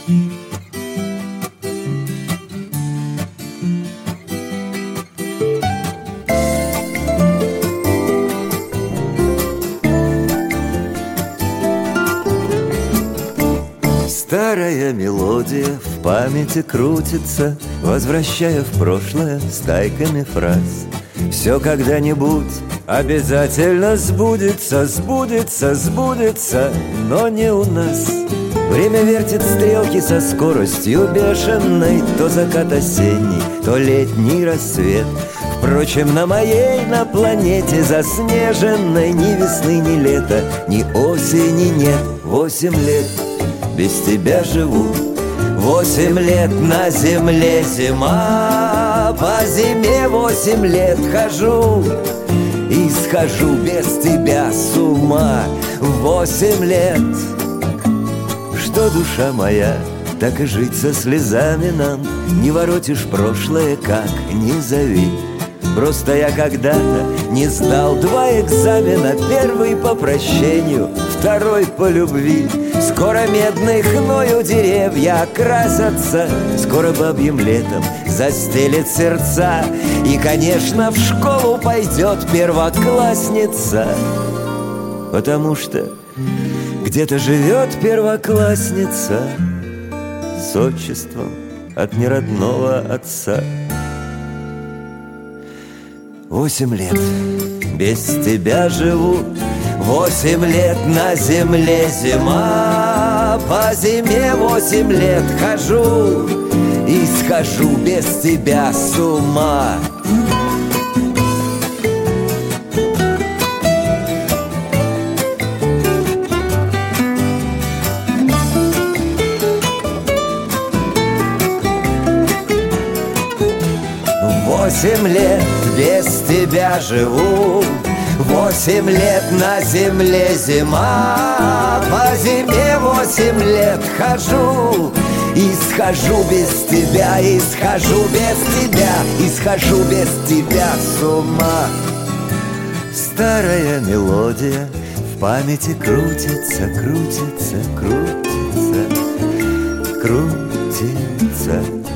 Старая мелодия в памяти крутится, возвращая в прошлое стайками фраз. Все когда-нибудь обязательно сбудется, сбудется, сбудется, но не у нас. Время вертит стрелки со скоростью бешеной, то закат осенний, то летний рассвет. Впрочем, на моей, на планете заснеженной ни весны, ни лета, ни осени нет. 8 лет без тебя живу, 8 лет на земле зима, по зиме 8 лет хожу и схожу без тебя с ума. 8 лет, что душа моя, так и жить со слезами нам. Не воротишь прошлое, как ни зови. Просто я когда-то не сдал 2 экзамена, первый по прощению, второй по любви. Скоро медной хною деревья окрасятся, скоро бабьим летом застелит сердца. И, конечно, в школу пойдет первоклассница, потому что где-то живет первоклассница с отчеством от неродного отца. 8 лет без тебя живу, 8 лет на земле зима, по зиме 8 лет хожу и схожу без тебя с ума. Восемь лет без тебя живу, 8 лет на земле зима, по зиме 8 лет хожу и схожу без тебя, и схожу без тебя, и схожу без тебя с ума. Старая мелодия в памяти крутится, крутится, крутится, крутится.